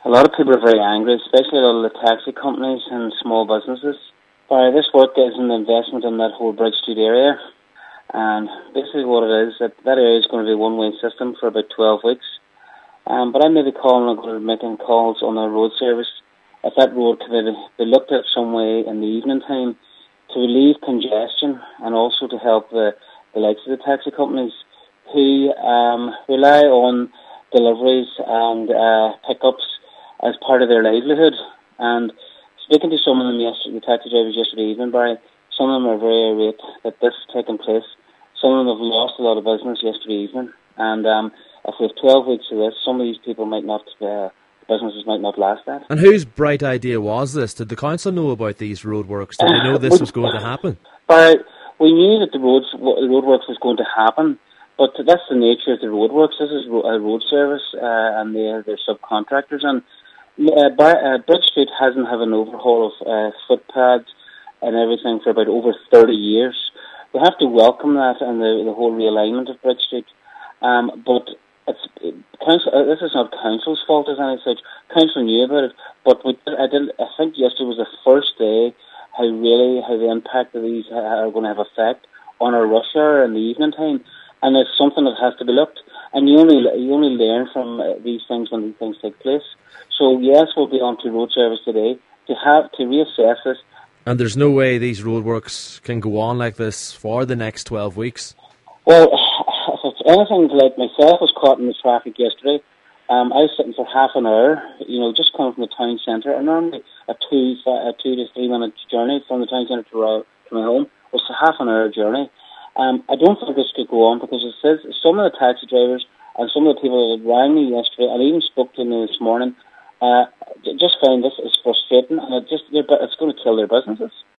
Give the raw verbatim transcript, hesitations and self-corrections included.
A lot of people are very angry, especially a lot of the taxi companies and small businesses. But this work is an investment in that whole Bridge Street area. And basically what it is, that, that area is going to be a one-way system for about twelve weeks. Um, but I may be calling and going to be making calls on the road service if that road could be, be looked at some way in the evening time to relieve congestion and also to help the, the likes of the taxi companies who um, rely on deliveries and uh, pickups as part of their livelihood. And speaking to some of them yesterday, the taxi drivers yesterday evening, Barry, some of them are very irate that this is taking place. Some of them have lost a lot of business yesterday evening. And um, if we have twelve weeks of this, some of these people might not, uh, businesses might not last that. And whose bright idea was this? Did the council know about these roadworks? Did they know this was going to happen? But we knew that the roads, the roadworks was going to happen, but that's the nature of the roadworks. This is a road service, uh, and they're, they're subcontractors. And uh, by, uh, Bridge Street hasn't had an overhaul of uh, footpaths and everything for about over thirty years. We have to welcome that and the, the whole realignment of Bridge Street. Um, but it's council. Uh, this is not council's fault as any such. Council knew about it, but we, I did. I think yesterday was the first day how really how the impact of these are going to have effect on our rush hour in the evening time, and it's something that has to be looked. And you only you only learn from uh, these things when these things take place. So yes, we'll be on to road service today to have to reassess this. And there's no way these roadworks can go on like this for the next twelve weeks. Well, if it's anything like myself was caught in the traffic yesterday, um, I was sitting for half an hour, you know, just coming from the town centre, and normally a two, a two to three minute journey from the town centre to, uh, to my home was a half an hour journey. Um, I don't think this could go on because it says some of the taxi drivers and some of the people that rang me yesterday and even spoke to me this morning, uh, just found this is frustrating, and it just it's going to kill their businesses.